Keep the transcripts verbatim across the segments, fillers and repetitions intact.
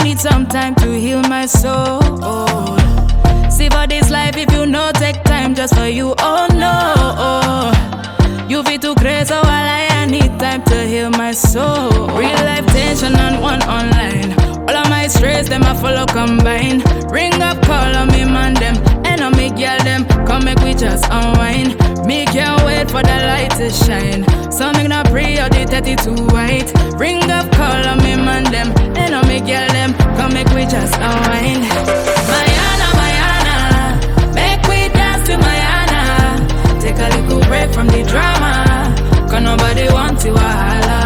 need some time to heal my soul. See for this life if you no take time just for you, oh no. You feel too crazy, so I I need time to heal my soul. Real life tension and one online. All of my stress, them I follow combine. Ring up, call on me, man, them. And I make y'all them come make we just unwind. Me can't wait for the light to shine. Something not pre or the thirty-two white. Ring up, call on me, man, them. And I make y'all them come make we just unwind. Mayana, Mayana, make we dance to Mayana. Take a little break from the drama, cause nobody wants you wahala.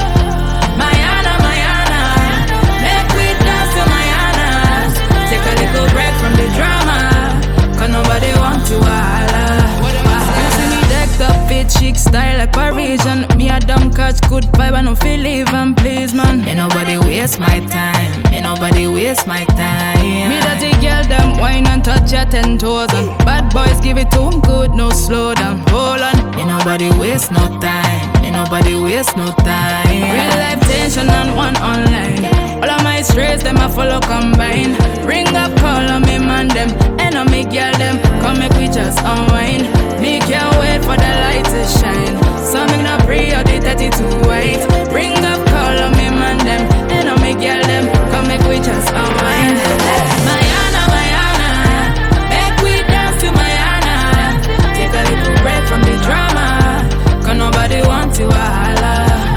Mayana, Mayana, make we dance to Mayana. Take a little break from the drama, cause nobody wants you wahala. You see me decked up, fit chic style like Parisian. Me a dumb catch, good vibe, I no feel leave and please, man. Ain't nobody waste my time, ain't nobody waste my time. Me that the girl, them wine and touch your ten toes. And bad boys give it to 'em good, no slow down, hold on. Ain't nobody waste no time, ain't nobody waste no time. Real life tension and one online. All of my stress, them I follow combine. Ring up, call on me, man, them. And I make y'all them come make we just unwind. Me can't wait for the light to shine. Something not pre or the thirty-two white. Ring up, call on me, man, them. And I make y'all them come make we just unwind. Mayana, Mayana, make we dance to Mayana. Take a little break from the drama, cause nobody wants you wahala.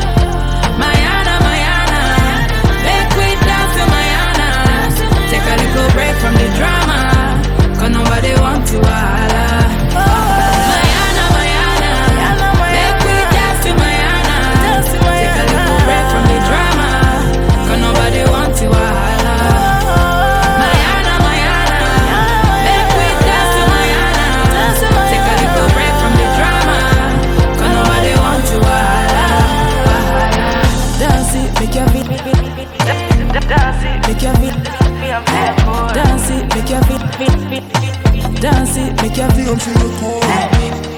Mayana, Mayana, make we dance to Mayana. Take a little break from the drama, cause nobody wants you wahala. Mayana, Mayana, make we dance to Mayana. Take a little break from the drama, cause nobody wants you wahala. Mayana, Mayana, make we dance to Mayana. Take a little break from the drama, cause nobody wants you wahala. Dance it, make your feet, dance it, make your feet, dance it, make your feet, dance it, make your feet.